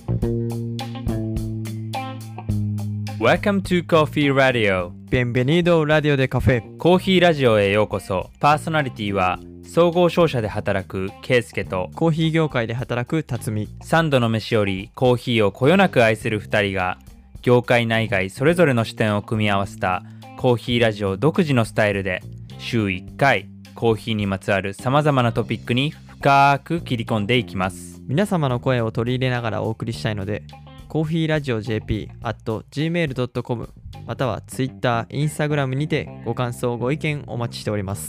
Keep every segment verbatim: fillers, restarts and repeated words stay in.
Welcome to Coffee Radio. Bienvenido Radio de Café。 コーヒーラジオへようこそ。パーソナリティは総合商社で働くケイスケとコーヒー業界で働く辰巳。 三度の飯よりコーヒーをこよなく愛するふたりが業界内外それぞれの視点を組み合わせたコーヒーラジオ独自のスタイルで週いっかいコーヒーにまつわるさまざまなトピックに深く切り込んでいきます。 皆様の声を取り入れながらお送りしたいので、コーヒーラジオ ジェーピー アット ジーメール ドットコム または Twitter、Instagram にてご感想ご意見お待ちしております。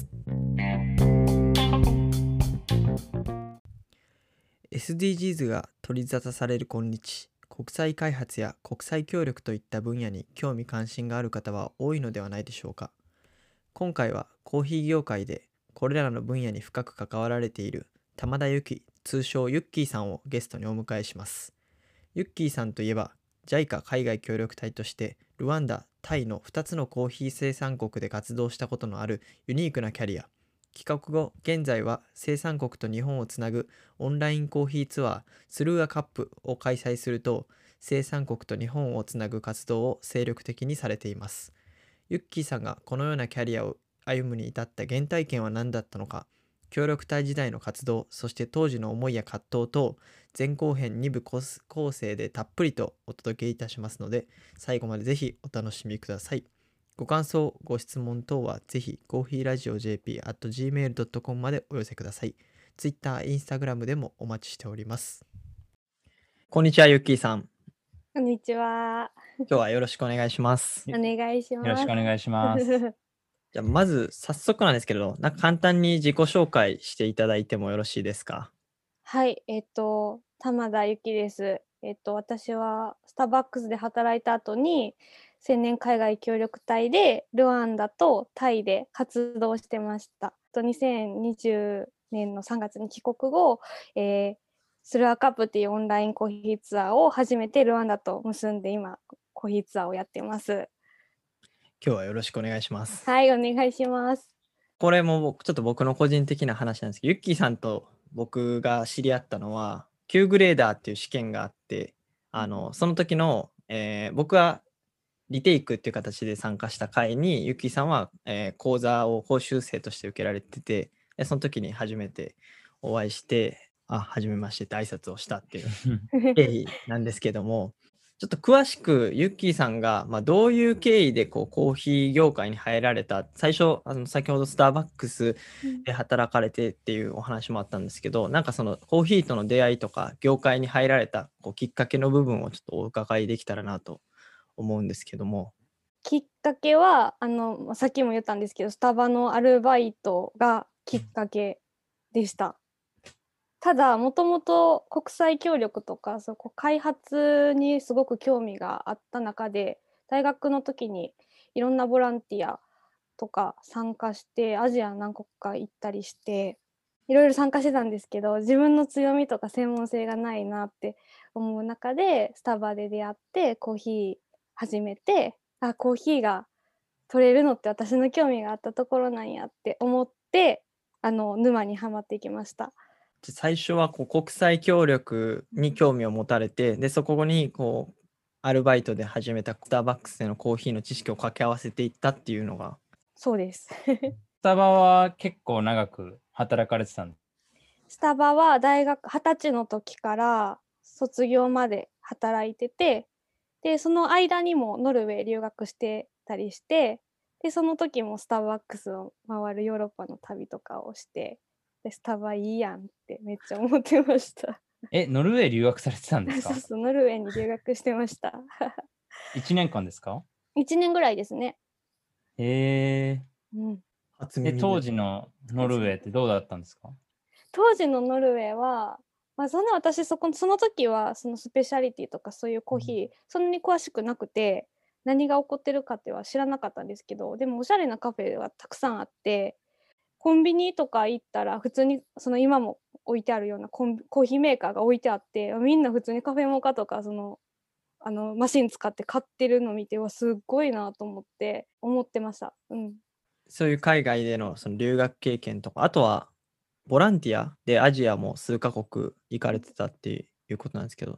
エスディージーズ が取り沙汰される今日、国際開発や国際協力といった分野に興味関心がある方は多いのではないでしょうか。今回はコーヒー業界でこれらの分野に深く関わられている玉田由紀、通称ユッキーさんをゲストにお迎えします。ユッキーさんといえば ジャイカ 海外協力隊としてルワンダ、タイのふたつのコーヒー生産国で活動したことのあるユニークなキャリア。帰国後、現在は生産国と日本をつなぐオンラインコーヒーツアースルーアカップを開催すると、生産国と日本をつなぐ活動を精力的にされています。ユッキーさんがこのようなキャリアを歩むに至った原体験は何だったのか、協力隊時代の活動、そして当時の思いや葛藤等、前後編に部構成でたっぷりとお届けいたしますので、最後までぜひお楽しみください。ご感想、ご質問等はぜひコーヒーラジオ ジェーピー アット ジーメール ドットコム までお寄せください。Twitter、Instagram でもお待ちしております。こんにちは、ゆっきーさん。 こんにちは。 今日はよろしくお願いします。 お願いします。 よろしくお願いします。 じゃあまず早速なんですけど、なんか簡単に自己紹介していただいてもよろしいですか？ はい、えっと、玉田由紀です。えっと、私はスターバックスで働いた後に、青年海外協力隊でルワンダとタイで活動してました。とにせんにじゅうねんのさんがつに帰国後、えー、スルアカップっていうオンラインコーヒーツアーを初めてルワンダと結んで今、コーヒーツアーをやってます。 今日はよろしくお願いします。 はい、お願いします。 これも僕ちょっと僕の個人的な話なんですけど、ユッキーさんと僕が知り合ったのは Q グレーダーっていう試験があって、あのその時の、えー、僕はリテイクっていう形で参加した会にユッキーさんは、えー、講座を講習生として受けられてて、でその時に初めてお会いして、あ、はじめましてって挨拶をしたっていう経緯なんですけども、ちょっと詳しくユッキーさんが、まあ、どういう経緯でこうコーヒー業界に入られた、最初あの先ほどスターバックスで働かれてっていうお話もあったんですけど、なんかそのコーヒーとの出会いとか業界に入られたこうきっかけの部分をちょっとお伺いできたらなと思うんですけども。 きっかけはあのさっきも言ったんですけど、スタバのアルバイトがきっかけでした。ただもともと国際協力とかそこ開発にすごく興味があった中で、大学の時にいろんなボランティアとか参加してアジア何国か行ったりしていろいろ参加してたんですけど、自分の強みとか専門性がないなって思う中でスタバで出会ってコーヒー始めて、あ、コーヒーが取れるのって私の興味があったところなんやって思って、あの沼にはまっていきました。 最初はこう国際協力に興味を持たれて、でそこにこうアルバイトで始めたスターバックスでのコーヒーの知識を掛け合わせていったっていうのが。 そうですスタバは結構長く働かれてたんです。 スタバは大学はたちの時から卒業まで働いてて、でその間にもノルウェー留学してたりして、でその時もスターバックスを回るヨーロッパの旅とかをして、でスタバいいやんってめっちゃ思ってました。 え、ノルウェー留学されてたんですか？ そうそう、ノルウェーに留学してました。 いちねんかんですか？ いちねんぐらいですね。 へえー。 うん、 初耳で当時のノルウェーってどうだったんですか？ 当時のノルウェーは、まあ、そんな私そこその時はそのスペシャリティとかそういうコーヒー、うん、そんなに詳しくなくて、何が起こってるかっては知らなかったんですけど、でもおしゃれなカフェはたくさんあって、コンビニとか行ったら普通にその今も置いてあるようなコンコーヒーメーカーが置いてあって、みんな普通にカフェモカとかそのあのマシン使って買ってるの見てはすっごいなと思って思ってました。うん、 そういう海外でのその留学経験とか、あとはボランティアでアジアも数カ国行かれてたっていうことなんですけど、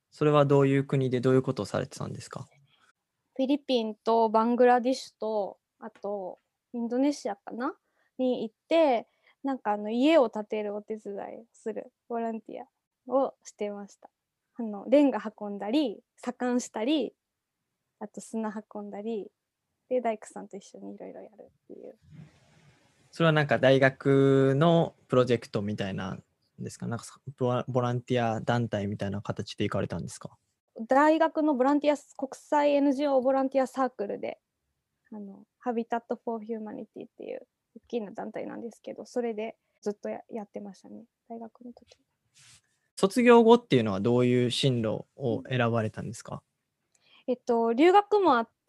それはどういう国でどういうことをされてたんですか？ フィリピンとバングラディッシュと、あとインドネシアかなに行って、なんかあの家を建てるお手伝いをするボランティアをしてました。あのレンガ運んだり、左官したり、あと砂運んだり、で大工さんと一緒にいろいろやるっていう。 それはなんか大学のプロジェクトみたいなんですか？なんかボラボランティア団体みたいな形で行かれたんですか？ 大学のボランティア国際 エヌジーオー ボランティアサークルで、あのハビタット・フォー・ヒューマニティっていう大きな団体なんですけど、それでずっと や, やってましたね、大学の時。 卒業後っていうのはどういう進路を選ばれたんですか？ えっと留学もあって、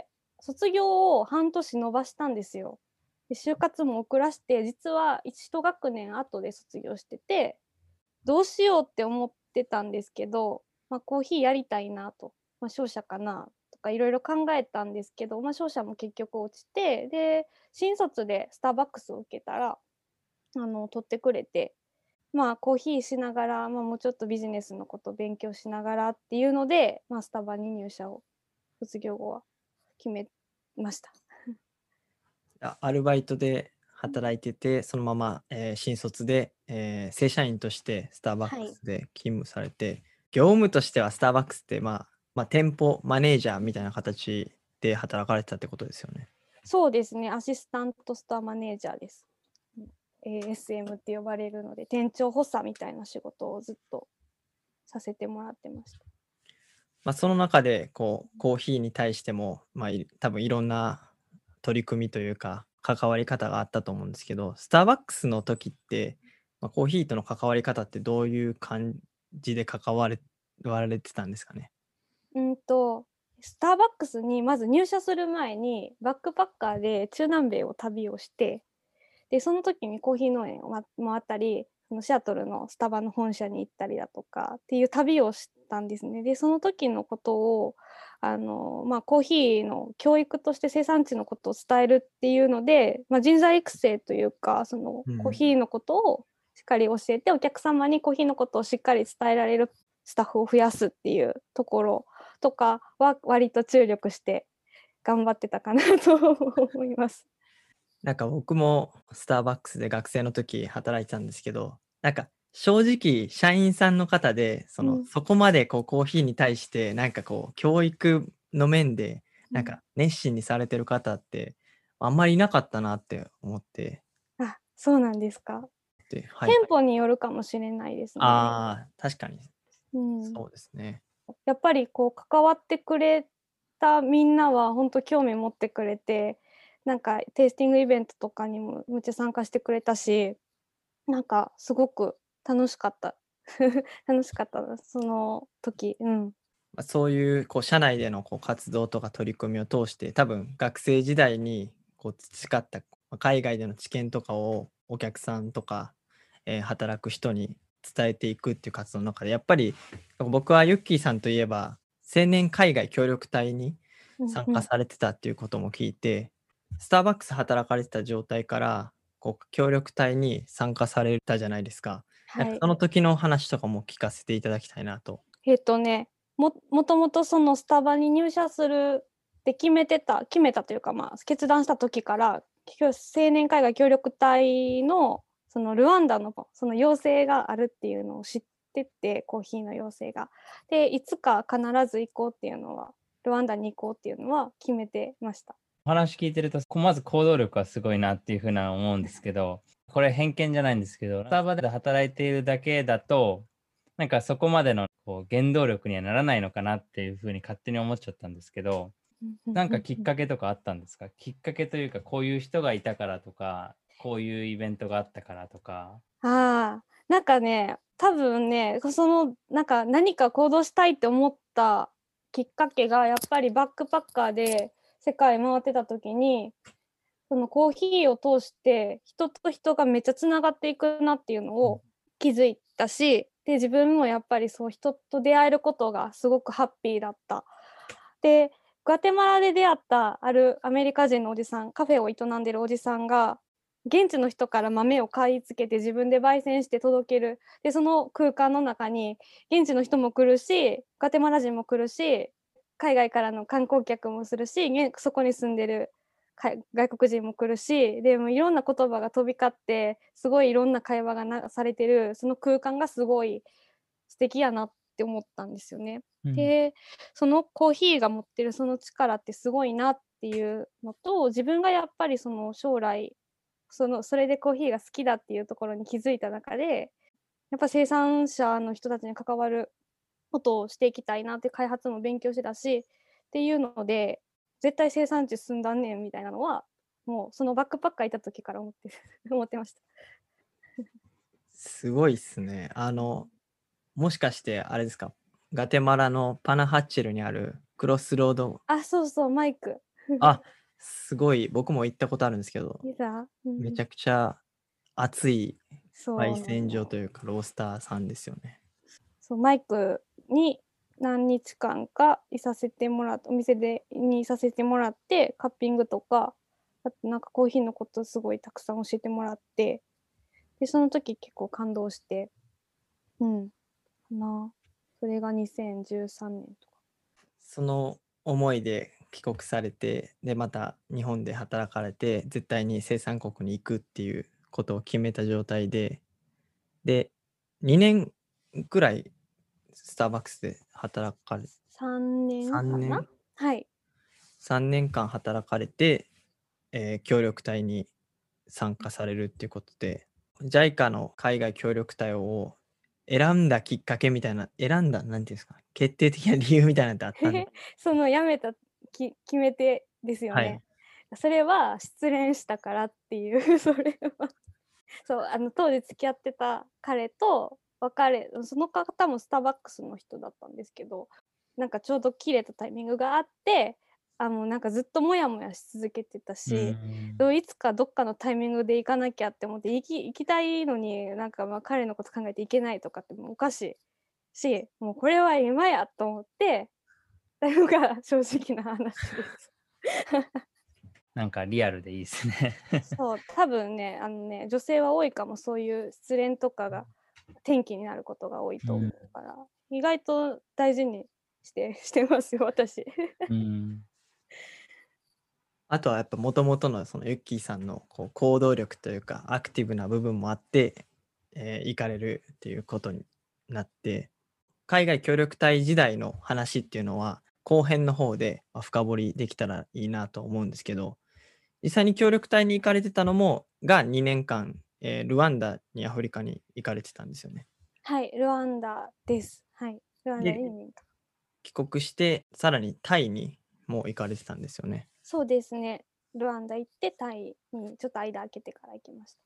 卒業を半年延ばしたんですよ。で就活も遅らして、実はいち学年後で卒業してて、どうしようって思ってたんですけど、まあ、コーヒーやりたいなと、まあ、商社かなとかいろいろ考えたんですけど、まあ、商社も結局落ちて、で新卒でスターバックスを受けたらあの取ってくれて、まあコーヒーしながら、まあ、もうちょっとビジネスのことを勉強しながらっていうので、まあ、スタバに入社を卒業後は決めました。 あアルバイトで働いてて、そのまま、えー新卒で、えー正社員としてスターバックスで勤務されて、業務としてはスターバックスって、まあ、まあ、店舗マネージャーみたいな形で働かれてたってことですよね。 そうですね、アシスタントストアマネージャーです。エーエスエム って呼ばれるので、店長補佐みたいな仕事をずっとさせてもらってました。 まあ、その中でこうコーヒーに対しても、まあ、い多分いろんな取り組みというか関わり方があったと思うんですけど、スターバックスの時って、まあ、コーヒーとの関わり方ってどういう感じで関われわれてたんですかね？ うんとスターバックスにまず入社する前にバックパッカーで中南米を旅をして、でその時にコーヒー農園を回ったり、そのシアトルのスタバの本社に行ったりだとかっていう旅をしたんですね。でその時のことをあの、まあ、コーヒーの教育として生産地のことを伝えるっていうので、まあ、人材育成というか、そのコーヒーのことをしっかり教えて、お客様にコーヒーのことをしっかり伝えられるスタッフを増やすっていうところとかは割と注力して頑張ってたかなと思います。 なんか僕もスターバックスで学生の時働いてたんですけど、なんか正直社員さんの方でその、 うんそこまでこうコーヒーに対してなんかこう教育の面でなんか熱心にされてる方ってあんまりいなかったなって思ってあ、そうなんですか。 で、はい。 店舗によるかもしれないですね。 ああ、確かにうん、 そうですね。 やっぱりこう関わってくれたみんなは本当興味持ってくれて、なんかテイスティングイベントとかにもめっちゃ参加してくれたし、なんかすごく楽しかった。楽しかったな、その時。うん。 まあ、そういうこう社内でのこう活動とか取り組みを通して、多分学生時代にこう培ったま海外での知見とかをお客さんとか、えー働く人に伝えていくっていう活動の中で、やっぱり僕はユッキーさんといえば青年海外協力隊に参うんうん。 加されてたっていうことも聞いて、スターバックス働かれてた状態からこう協力隊に参加されたじゃないですか。なんはい。 かその時の話とかも聞かせていただきたいなと。 えっとね、ももともとそのスタバに入社するって決めてた決めたというか、まあ、決断した時から、きょ青年海外協力隊のそのルワンダのその要請があるっていうのを知ってて、コーヒーの要請が。で、いつか必ず行こうっていうのは、ルワンダに行こうっていうのは決めてました。 お話聞いてると、こまず行動力はすごいなっていうふうな思うんですけど、これ偏見じゃないんですけど、スタバで働いているだけだと、なんかそこまでのこう原動力にはならないのかなっていうふうに勝手に思っちゃったんですけど、なんかきっかけとかあったんですか？きっかけというか、こういう人がいたからとか、こういうイベントがあったからとか。 ああ、なんかね、多分ね、そのなんか何か行動したいって思ったきっかけがやっぱりバックパッカーで世界回ってた時に、そのコーヒーを通して人と人がめっちゃつながっていくなっていうのを気づいたし、で自分もやっぱりそう人と出会えることがすごくハッピーだった。で、グアテマラで出会ったあるアメリカ人のおじさん、カフェを営んでるおじさんが現地の人から豆を買い付けて自分で焙煎して届ける。でその空間の中に現地の人も来るし、ガテマラ人も来るし、海外からの観光客もするし、げそこに住んでるか外国人も来るし、でもいろんな言葉が飛び交って、すごいいろんな会話がなされてる、その空間がすごい素敵やなって思ったんですよね。 うん、 で、そのコーヒーが持ってるその力ってすごいなっていうのと、自分がやっぱりその将来、そのそれでコーヒーが好きだっていうところに気づいた中で、やっぱ生産者の人たちに関わることをしていきたいなって、開発も勉強してたしっていうので、絶対生産地進んだんねんみたいなのは、もうそのバックパッカーいた時から思って思ってました。 すごいっすね。あの、もしかしてあれですか、ガテマラのパナハッチェルにあるクロスロード、 あ、そうそう、マイク。 あ、すごい、僕も行ったことあるんですけど、 いざ、うんめちゃくちゃ熱いそうな焙煎所の。 というかロースターさんですよね。 そう、マイクに何日間かいさせてもらって、お店でにいさせてもらって、カッピングとか、あとなんかコーヒーのことすごいたくさん教えてもらって、で、その時結構感動して、うん、かな。それがにせんじゅうさんねんとか。 その思いで帰国されて、で、また日本で働かれて、絶対に生産国に行くっていうことを決めた状態で、で、にねんくらいスターバックスで働かれ、 さんねんか 3 な？ 年はい。 さんねんかん働かれて、えー協力隊に参加されるっていうことで、ジャイカ の海外協力隊を選んだきっかけみたいな、選んだ、なんていうんですか、決定的な理由みたいなのってあったんですか？ その辞めたき決め手ですよはい。 ね。それは失恋したからっていう、それは。そう、あの当時付き合ってた彼と別れ、その方もスターバックスの人だったんですけど、なんかちょうど切れたタイミングがあって、あ、もうなんかずっとモヤモヤし続けてたうし、 ん、 いつかどっかのタイミングで行かなきゃって思って、行き行きたいのに、なんかまあ彼のこと考えて行けないとかってもうおかしいし、もうこれは今やと思って、っていうのが正直な話です。 なんかリアルでいいですね。 そう、多分ね、あのね、女性は多いかも、そういう失恋とかが転機になることが多いと思うん、 うから、意外と大事にしてしてますよ、私。 うん、 あとはやっぱもともとのそのユッキーさんのこう行動力というかアクティブな部分もあって、えー行かれるっていうことになって、海外協力隊時代の話っていうのは後編の方でまあ深掘りできたらいいなと思うんですけど、実際に協力隊に行かれてたのもがにねんかん、えールワンダにアフリカに行かれてたんですよね。 はい、ルワンダです。はい、ルワンダにで、 にねんかん。 帰国してさらにタイにも行かれてたんですよね。 そうですね。ルワンダ行って、タイにちょっと間空けてから行きました。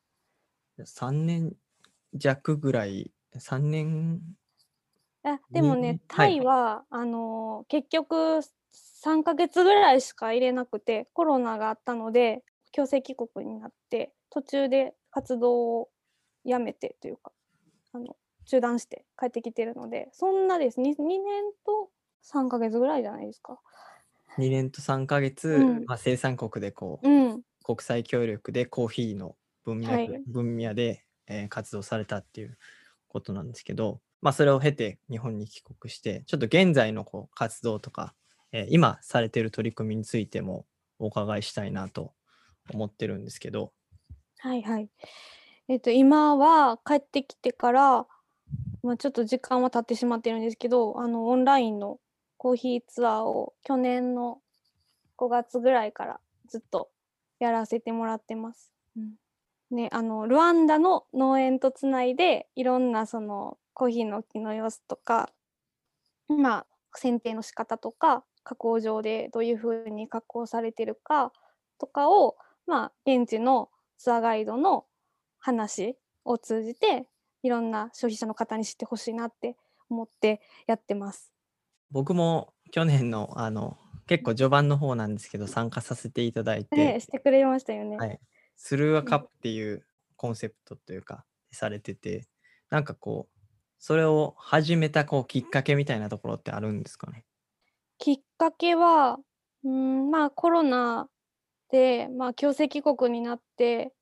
さんねん弱ぐらい、さんねんあ、でもね、 に、はタい。 イはあの、結局さんかげつぐらいしか入れなくて、コロナがあったので、強制帰国になって、途中で活動をやめてというか、あの、中断して帰ってきてるので、そんなです。ににねんとさんかげつぐらいじゃないですか。 にねんとさんかげうつ、 ん。 まあ、生産国でこうう、 ん。 国際協力でコーヒーの分野はい。 分野で、えー活動されたっていうことなんですけど、まあ、それを経て日本に帰国して、ちょっと現在のこう活動とか、えー今されている取り組みについてもお伺いしたいなと思ってるんですけど、 はいはい。えっと、今は帰ってきてから、まあ、ちょっと時間は経ってしまってるんですけど、あの、オンラインのコーヒーツアーを去年のごがつぐらいからずっとやらせてもらってます。うん。ね、あの、ルワンダの農園とつないで、いろんなそのコーヒーの木の様子とか、まあ、剪定の仕方とか、加工場でどういう風に加工されてるかとかを、まあ、現地のツアーガイドの話を通じて、いろんな消費者の方に知ってほしいなって思ってやってます。 僕も去年のあの結構序盤の方なんですけど参加させていただいて、 ね、してくれましたよね。 はい、スルーアうん。 カップっていうコンセプトというかされてて、なんかこうそれを始めたこうきっかけみたいなところってあるんですかね？ きっかけは、うーん、まあ、コロナで、まあ、強制帰国になって、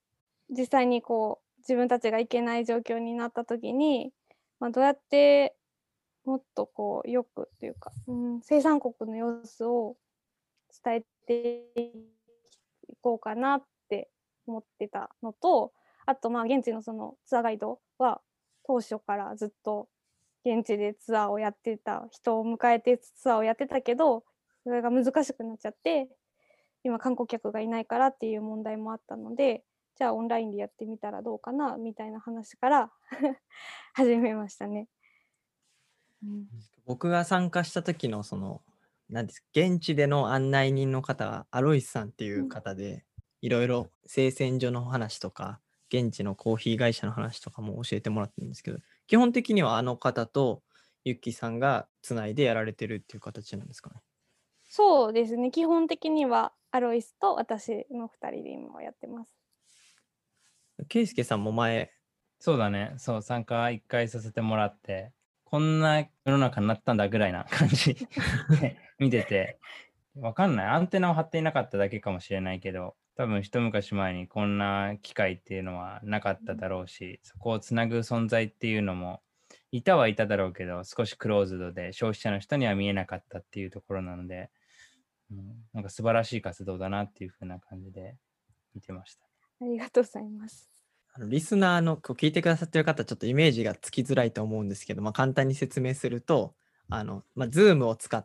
実際にこう自分たちが行けない状況になった時に、まあ、どうやってもっとこうよくというか、うん、生産国の様子を伝えていこうかなって思ってたのと、あとまあ現地のそのツアーガイドは当初からずっと現地でツアーをやってた人を迎えてツアーをやってたけど、それが難しくなっちゃって、今観光客がいないからっていう問題もあったので、じゃあオンラインでやってみたらどうかなみたいな話から始めましたね。うん、 僕が参加した時のその何ですか、現地での案内人の方はアロイスさんっていう方で、いろいろ生鮮所の話とか現地のコーヒー会社の話とかも教えてもらってるんですけど、基本的にはあの方とユッキーさんがつないでやられてるっていう形なんですかね。 そうですね、基本的にはアロイスと私のふたりで今やってます。 ケイスケさんも前、 そうだね。そう、参加一回させてもらって、こんな世の中になったんだぐらいな感じで見てて、わかんない。アンテナを張っていなかっただけかもしれないけど、多分一昔前にこんな機会っていうのはなかっただろうし、そこをつなぐ存在っていうのも、いたはいただろうけど、少しクローズドで消費者の人には見えなかったっていうところなので、うん、なんか素晴らしい活動だなっていう風な感じで見てました。 ありがとうございます。 あのリスナーのこう聞いてくださってる方、ちょっとイメージがつきづらいと思うんですけど、まあ、簡単に説明すると、あの、まあ、Zoom を使って、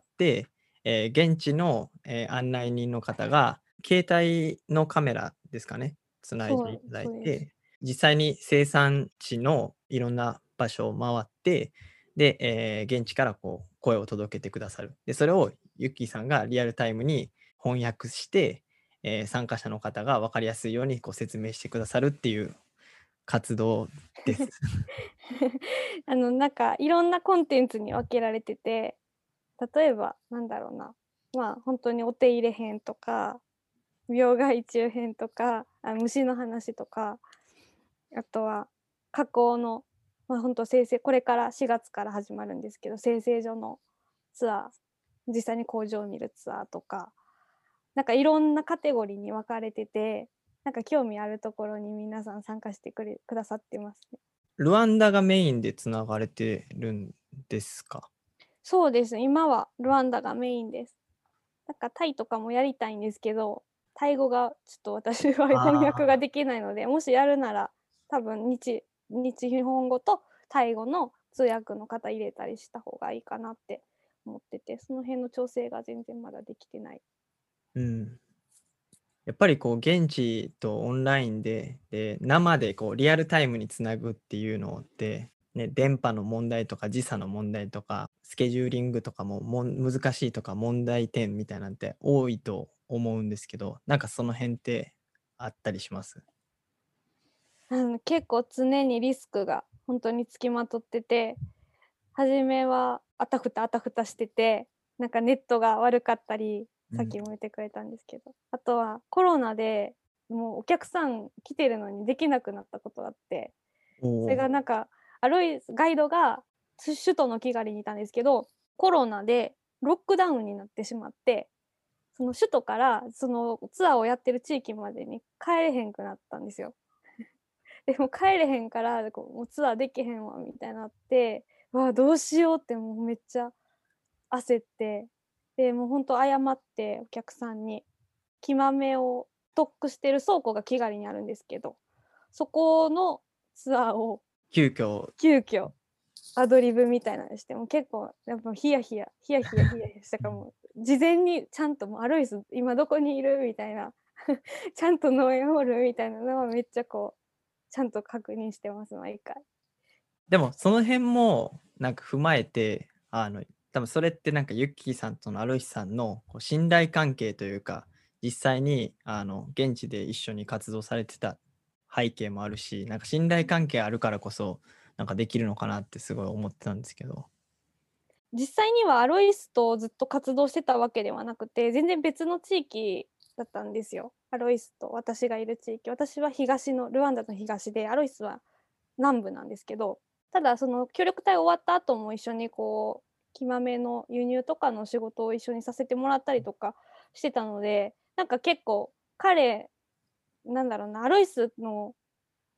えー現地の、えー案内人の方が、携帯のカメラですかね、つないそう、 でいただいそうです。 て、実際に生産地のいろんな場所を回って、で、えー現地からこう声を届けてくださる。で、それをユッキーさんがリアルタイムに翻訳して、えー参加者の方が分かりやすいようにこう説明してくださるっていう活動です。 あのなんかいろんなコンテンツに分けられてて、例えばなんだろうな、まあ本当にお手入れ編とか病害虫編とか、あ虫の話とか、あとは加工の、まあ本当生成これからしがつから始まるんですけど、生成所のツアー、実際に工場を見るツアーとか、なんかいろんなカテゴリーに分かれてて、なんか興味あるところに皆さん参加してくれくださってますね。 ルワンダがメインでつながれてるんですか？ そうです。今はルワンダがメインです。なんかタイとかもやりたいんですけど、タイ語がちょっと私は翻訳があできないので、もしやるなら多分日日本語とタイ語の通訳の方入れたりした方がいいかなって思ってて、その辺の調整が全然まだできてない。 うん。やっぱりこう現地とオンラインで、で生でこうリアルタイムにつなぐっていうのって、ね、電波の問題とか時差の問題とかスケジューリングとかももん難しいとか問題点みたいなんて多いと思うんですけど、なんかその辺ってあったりします？ あの結構常にリスクが本当につきまとってて、初めはあたふたあたふたしてて、なんかネットが悪かったり、さっきも言ってくれたんですけど、あとはコロナでもうお客さん来てるのにできなくなったことがあって、それおお。 がなんかアロイガイドが首都のキガリにいたんですけど、コロナでロックダウンになってしまって、その首都からそのツアーをやってる地域までに帰れへんくなったんですよ。でも帰れへんからこうもうツアーできへんわみたいになって、わあどうしようってもうめっちゃ焦って、でもうほんと謝ってお客さんに、木豆をストックしてる倉庫がキガリにあるんですけど、そこのツアーを急遽急遽アドリブみたいなのして、もう結構やっぱヒヤヒヤヒヤヒヤヒヤヒヤしたから、もう事前にちゃんともうアロイス今どこにいるみたいなちゃんとノエホールみたいなのはめっちゃこうちゃんと確認してます毎回。 でもその辺もなんか踏まえて、あの多分それってなんかユッキーさんとのアロイスさんのこう信頼関係というか、実際にあの現地で一緒に活動されてた背景もあるし、なんか信頼関係あるからこそなんかできるのかなってすごい思ってたんですけど。 実際にはアロイスとずっと活動してたわけではなくて、全然別の地域だったんですよ。アロイスと私がいる地域。私は東の、ルワンダの東で、アロイスは南部なんですけど、ただその協力隊終わった後も一緒にこう、木豆の輸入とかの仕事を一緒にさせてもらったりとかしてたので、なんか結構彼、なんだろうな、アロイスの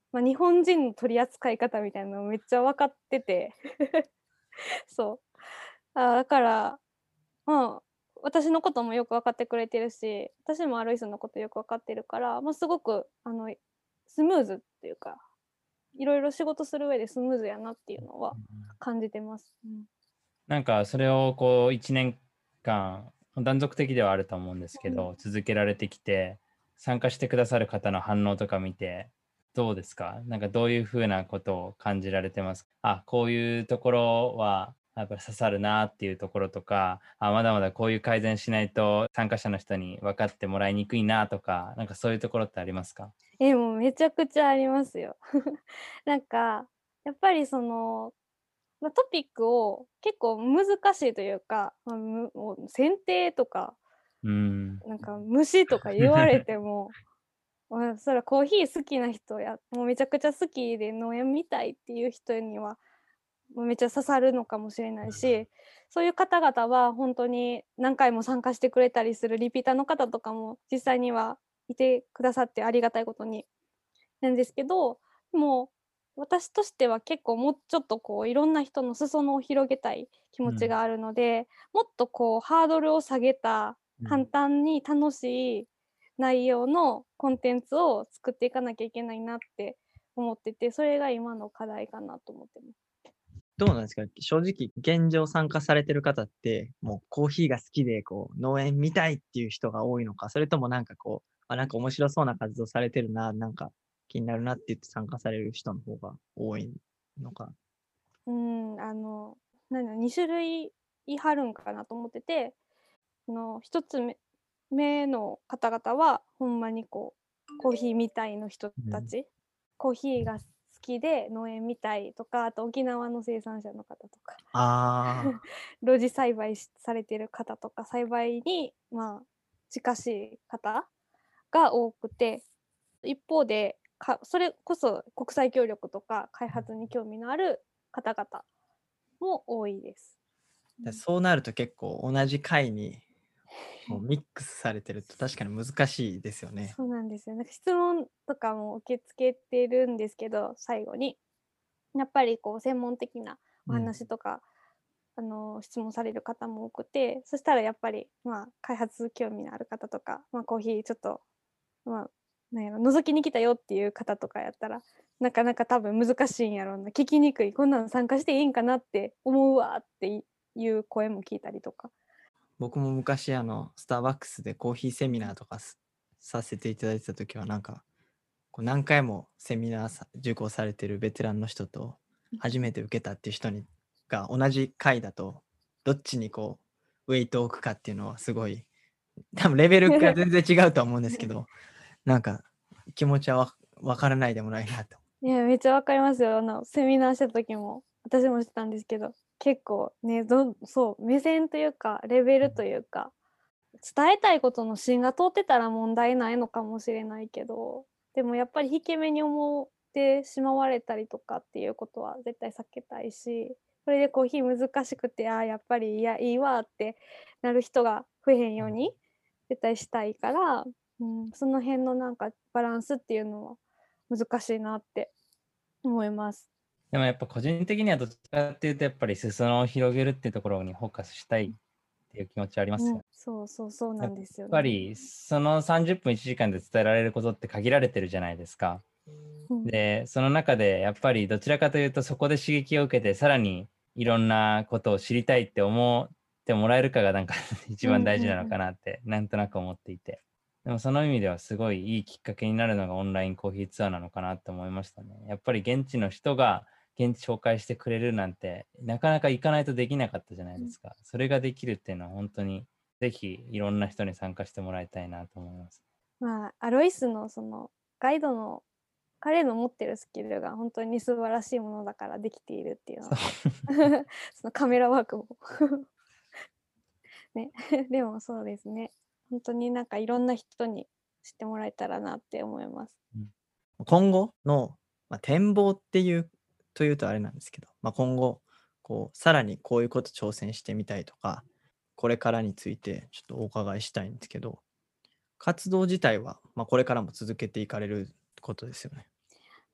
まあ、日本人の取り扱い方みたいなのめっちゃ分かっててそう。あだから、まあ、私のこともよく分かってくれてるし、私もアロイスのことよく分かってるから、まあ、すごくあのスムーズっていうか、いろいろ仕事する上でスムーズやなっていうのは感じてます。うん、 なんかそれをこういちねんかん断続的ではあると思うんですけど、続けられてきて参加してくださる方の反応とか見てどうですか？なんかどういうふうなことを感じられてますか？あ、こういうところはやっぱり刺さるなっていうところとか、あ、まだまだこういう改善しないと参加者の人に分かってもらいにくいなとか、なんかそういうところってありますか？ え、もうめちゃくちゃありますよ。なんか、やっぱりその、ま、トピックを結構難しいというか、ま、むもう剪定とか、 うーん。 なんか虫とか言われても、ま、そらコーヒー好きな人や、もうめちゃくちゃ好きで農園みたいっていう人には、もうめっちゃ刺さるのかもしれないし、そういう方々はほんとに何回も参加してくれたりするリピーターの方とかも実際にはいてくださってありがたいことに。なんですけど、もう私としては結構もうちょっとこういろんな人の裾野を広げたい気持ちうん。 があるので、もっとこうハードルを下げた、簡うん。 単に楽しい内容のコンテンツを作っていかなきゃいけないなって思ってて、それが今の課題かなと思ってます。 どうなんですか？正直、現状参加されてる方って、もうコーヒーが好きで、こう、農園見たいっていう人が多いのか、それともなんかこう、あ、なんか面白そうな活動されてるな、なんか気になるなって言って参加される人の方が多いのか。 うーん、あの、なんだ、に種類いはるんかなと思ってて、あの、ひとつめ目の方々は、ほんまにこう、コーヒーみたいの人うん。 たち、コーヒーが好きで農園みたいとか、あと沖縄の生産者の方とか、 ああ、 露地栽培しされてる方とか、栽培に、まあ、近しい方が多くて、一方で、かそれこそ国際協力とか開発に興味のある方々も多いです。うだん。 そうなると結構同じ回にこうミックスされてると確かに難しいですよね。 そうなんですよ。なんか質問とかも受け付けてるんですけど、最後に。やっぱりこう専門的なおうん。 話とか、あの、質問される方も多くて、そしたらやっぱり、まあ、開発興味のある方とか、まあ、コーヒーちょっと、まあ、なんやろ、覗きに来たよっていう方とかやったら、なかなか多分難しいんやろうな、聞きにくい、こんなの参加していいんかなって思うわっていう声も聞いたりとか。 僕も昔あの、スターバックスでコーヒーセミナーとかすさせていただいてた時はなんか、こう何回もセミナーさ受講されてるベテランの人と、初めて受けたっていう人にが同じ回だと、どっちにこう、ウェイトを置くかっていうのはすごい、多分レベルが全然違うとは思うんですけど、なんか気持ちはわ分からないでもないなと。 いや、めっちゃわかりますよ。あの、セミナーした時も、私もしてたんですけど、結構ね、どんそう、目線というか、レベルというか、伝えたいことの芯が通ってたら問題ないのかもしれないけど、でもやっぱり引け目に思ってしまわれたりとかっていうことは絶対避けたいし、それでコーヒー難しくて、ああ、やっぱり、いや、いいわってなる人が増えへんように、絶対したいから、うん、その辺のなんかバランスっていうのは難しいなって思います。 でもやっぱ個人的にはどっちかっていうとやっぱり裾野を広げるっていうところにフォーカスしたいっていう気持ちはありますうん、 よ。 そうそうそうなやっんですよね。 ぱりそのさんじゅっぷんいちじかんで伝えられることって限られてるじゃないですか。 うん。 で、その中でやっぱりどちらかというとそこで刺激を受けてさらにいろんなことを知りたいって思ってもらえるかがなんか一うん番大事なのうんうん。 かなってなんとなく思っていて。でもその意味ではすごいいいきっかけになるのがオンラインコーヒーツアーなのかなって思いましたね。やっぱり現地の人が現地紹介してくれるなんてなかなか行かないとできなかったじゃないうん。 ですか。それができるっていうのは本当にぜひいろんな人に参加してもらいたいなと思います。 まあ、アロイスのそのガイドの彼の持ってるスキルが本当に素晴らしいものだからできているっていうのそう。 はそのカメラワークもね、でもそうですね。本当になんかいろんな人に知ってもらえたらなって思います。 うん。 今後の、まあ、展望っていうというとあれなんですけど、まあ、今後、こう、さらにこういうこと挑戦してみたいとか、これからについてちょっとお伺いしたいんですけど、活動自体は、まあ、これからも続けていかれることですよね。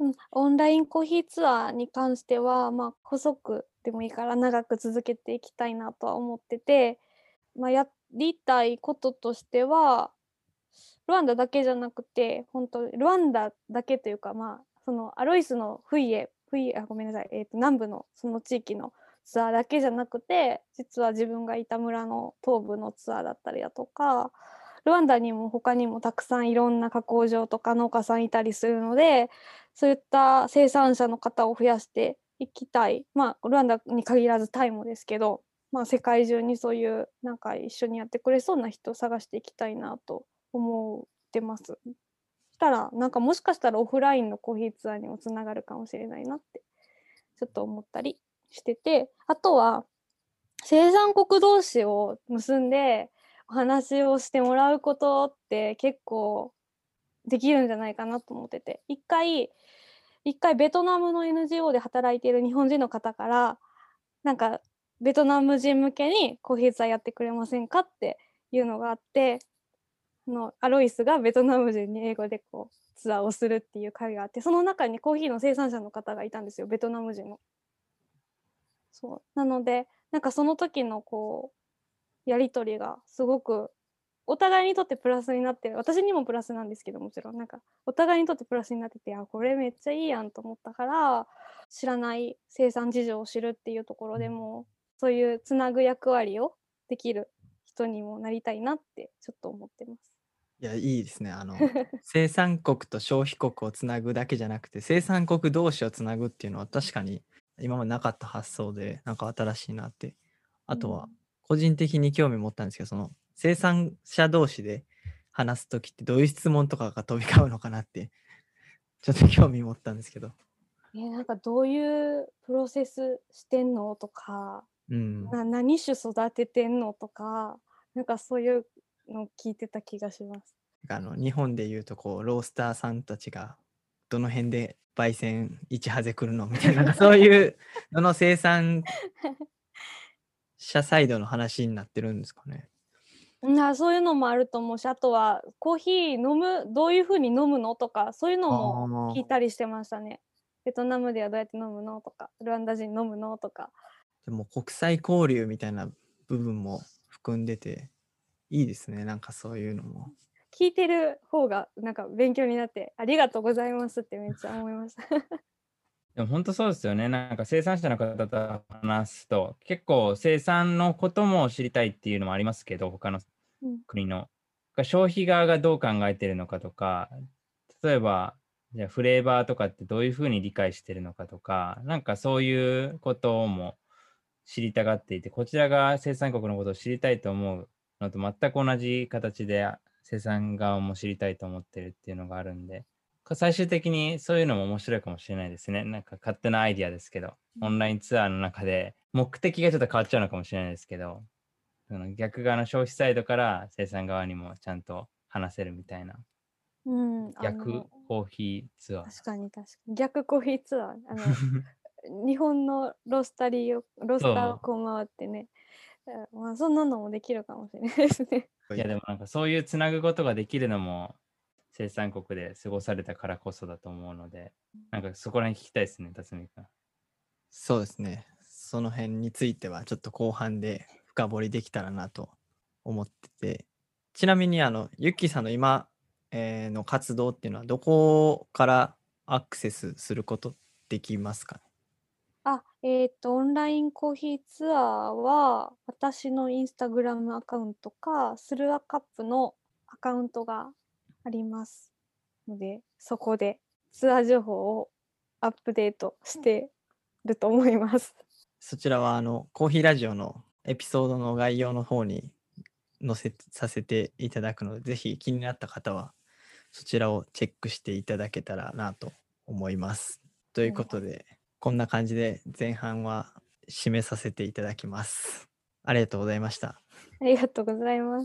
うん、オンラインコーヒーツアーに関しては、まあ、細くでもいいから長く続けていきたいなとは思ってて、まあ、やりたいこととしては、ルワンダだけじゃなくて、本当ルワンダだけというか、まあ、そのアロイスのフイエ、フイエ、あ、ごめんなさい、えっと、南部のその地域のツアーだけじゃなくて、実は自分がいた村の東部のツアーだったりだとか、ルワンダにも他にもたくさんいろんな加工場とか農家さんいたりするので、そういった生産者の方を増やしていきたい。まあ、ルワンダに限らずタイもですけど、まあ、世界中にそういうなんか一緒にやってくれそうな人を探していきたいなと思ってます。したらなんかもしかしたらオフラインのコーヒーツアーにもつながるかもしれないなってちょっと思ったりしてて、あとは生産国同士を結んでお話をしてもらうことって結構できるんじゃないかなと思ってて、一回一回ベトナムの エヌジーオー で働いている日本人の方からなんかベトナム人向けにコーヒーツアーやってくれませんかっていうのがあって、あのアロイスがベトナム人に英語でこうツアーをするっていう会があって、その中にコーヒーの生産者の方がいたんですよ、ベトナム人の。そうなのでなんかその時のこうやり取りがすごくお互いにとってプラスになってる、私にもプラスなんですけど、もちろんなんかお互いにとってプラスになってて、あ、これめっちゃいいやんと思ったから、知らない生産事情を知るっていうところでもそういうつなぐ役割をできる人にもなりたいなってちょっと思ってます。 いや、いいですね。あの、生産国と消費国をつなぐだけじゃなくて、生産国同士をつなぐっていうのは確かに今までなかった発想で、なんか新しいなって。あとは、個人的に興味持ったんですけど、その生産者同士で話すときってどういう質問とかが飛び交うのかなって、ちょっと興味持ったんですけど。 えなんかどういうプロセスしてんのとか、 うん。 な何種育ててんのとか、なんかそういうの聞いてた気がします。 あの日本でいうとこうロースターさんたちがどの辺で焙煎いちハゼ来るのみたいなそういうのの生産者サイドの話になってるんですかね。 なそういうのもあると思うし、あとはコーヒー飲むどういう風に飲むのとか、そういうのも聞いたりしてましたね。ベトナムではどうやって飲むのとか、ルワンダ人飲むのとか。 でも国際交流みたいな部分も含んでていいですね。なんかそういうのも。 聞いてる方がなんか勉強になってありがとうございますってめっちゃ思いました。 でも本当そうですよね。なんか生産者の方と話すと、結構生産のことも知りたいっていうのもありますけど、他のうん国の。消費側がどう考えてるのかとか、例えば、じゃあフレーバーとかってどういうふうに理解してるのかとか、なんかそういうことも知りたがっていて、こちらが生産国のことを知りたいと思うのと全く同じ形で生産側も知りたいと思ってるっていうのがあるんで、最終的にそういうのも面白いかもしれないですね。なんか勝手なアイディアですけど、オンラインツアーの中で目的がちょっと変わっちゃうのかもしれないですけど、その逆側の消費サイドから生産側にもちゃんと話せるみたいな。 うん、 逆コーヒーツアー。 確かに確かに。逆コーヒーツアー。あの日本のロースタリーを、ロースターをこう回ってね。まあそんなのもできるかもしれないですね。 いやでもなんかそういうつなぐことができるのも生産国で過ごされたからこそだと思うので、なんかそこら辺聞きたいですね、辰巳君。 そうですね。その辺についてはちょっと後半で深掘りできたらなと思ってて、ちなみにあのユッキーさんの今、えー、の活動っていうのはどこからアクセスすることできますかね。 あ、えっと、オンラインコーヒーツアーは、私のインスタグラムアカウントか、スルアカップのアカウントがありますので、そこでツアー情報をアップデートしてると思います。 そちらはあのコーヒーラジオのエピソードの概要の方に載せさせていただくので、ぜひ気になった方はそちらをチェックしていただけたらなと思います。ということで、こんな感じで前半は締めさせていただきます。ありがとうございました。 ありがとうございます。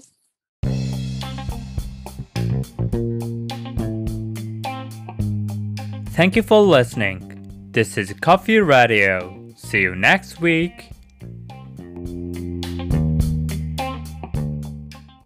Thank you for listening. This is Coffee Radio. See you next week.